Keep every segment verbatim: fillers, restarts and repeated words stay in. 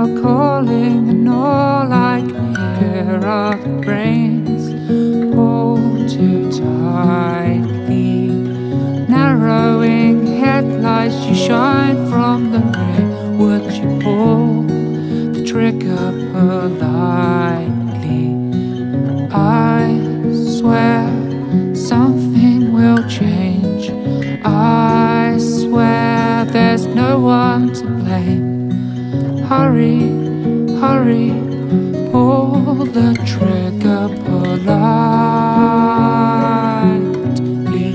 are calling, and all I can hear are the brains pulled too tightly. Narrowing headlights, you shine from the rear. Would you pull the trigger politely? I swear something will change. I swear there's no one to blame. Hurry, hurry, pull the trigger politely,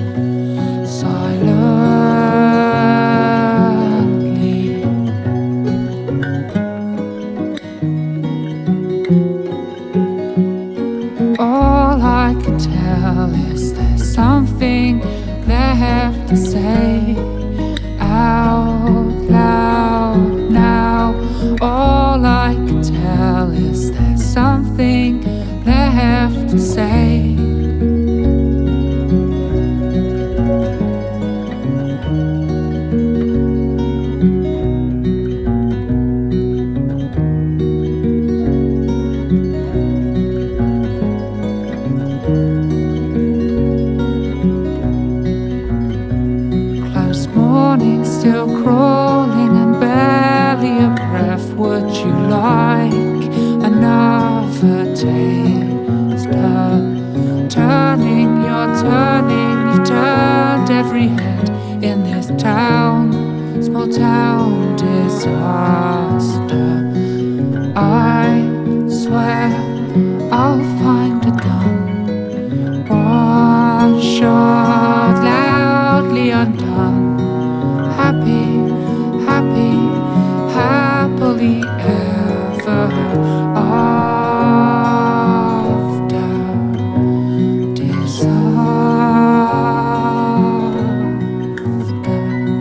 silently. All I can tell is there's something left to say out loud now. All I can tell is there's something left to say. Morning still crawling and barely a breath. Would you like another taster? Turning, you're turning, you've turned every head in this town, small town disaster. I swear I'll find a gun, one shot loudly undone. Happy, happy, happily ever after. Disaster.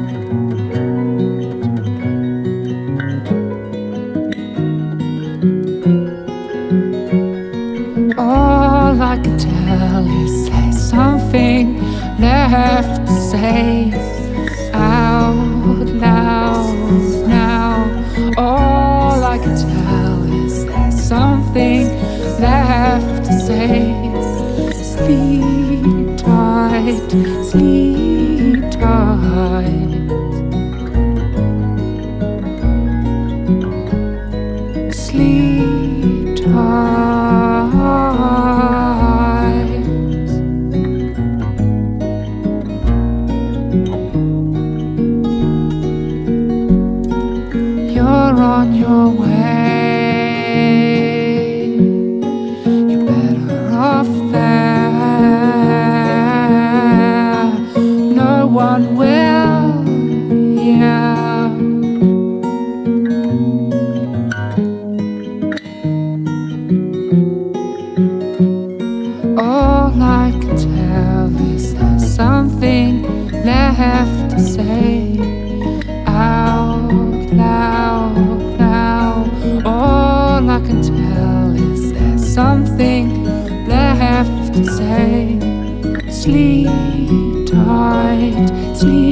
All I can tell is there's something left to say out loud now. All I can tell is there's something left to say. Sleep tight, sleep tight. Sleep tight. You're on your way. You're better off there. No one will hear. All I can tell is there's something left to say out loud now. All I can tell is there's something left to say. Sleep tight, sleep